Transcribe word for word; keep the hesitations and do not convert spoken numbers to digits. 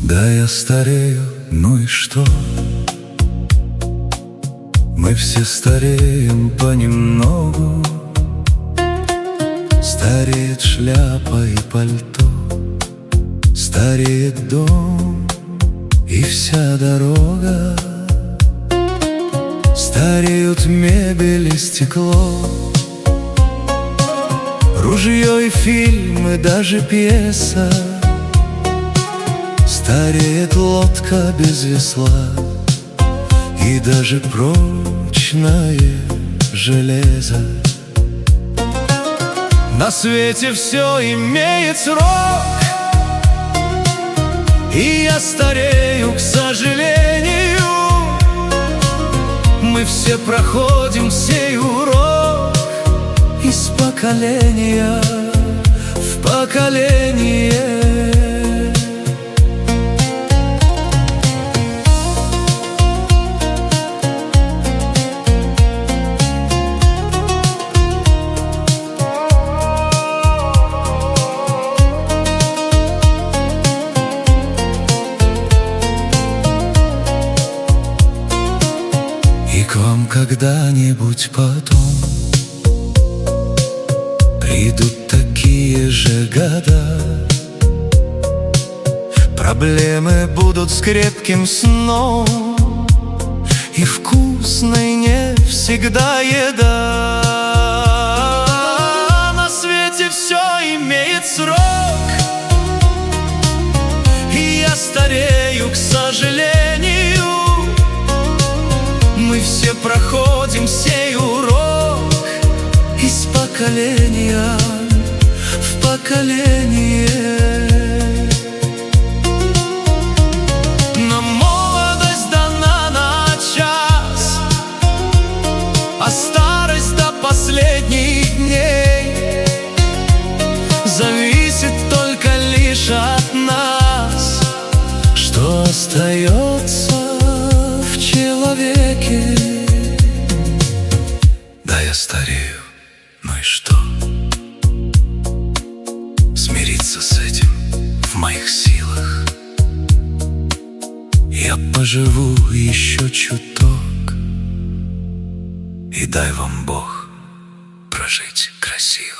Да, я старею, ну и что? Мы все стареем понемногу. Стареет шляпа и пальто, стареет дом и вся дорога. Стареют мебель и стекло, ружье и фильмы, даже пьеса. Стареет лодка без весла и даже прочное железо. На свете все имеет срок, и я старею, к сожалению. Мы все проходим сей урок из поколения в поколение. И к вам когда-нибудь потом придут такие же года. Проблемы будут с крепким сном и вкусной не всегда еда. На свете все имеет срок, и я старею, к сожалению. Мы все проходим сей урок из поколения в поколение. Но молодость дана на час, а старость до последних дней. Зависит только лишь от нас, что остается в человеке. Да, я старею, ну и что? Смириться с этим в моих силах. Я поживу еще чуток, и дай вам Бог прожить красиво.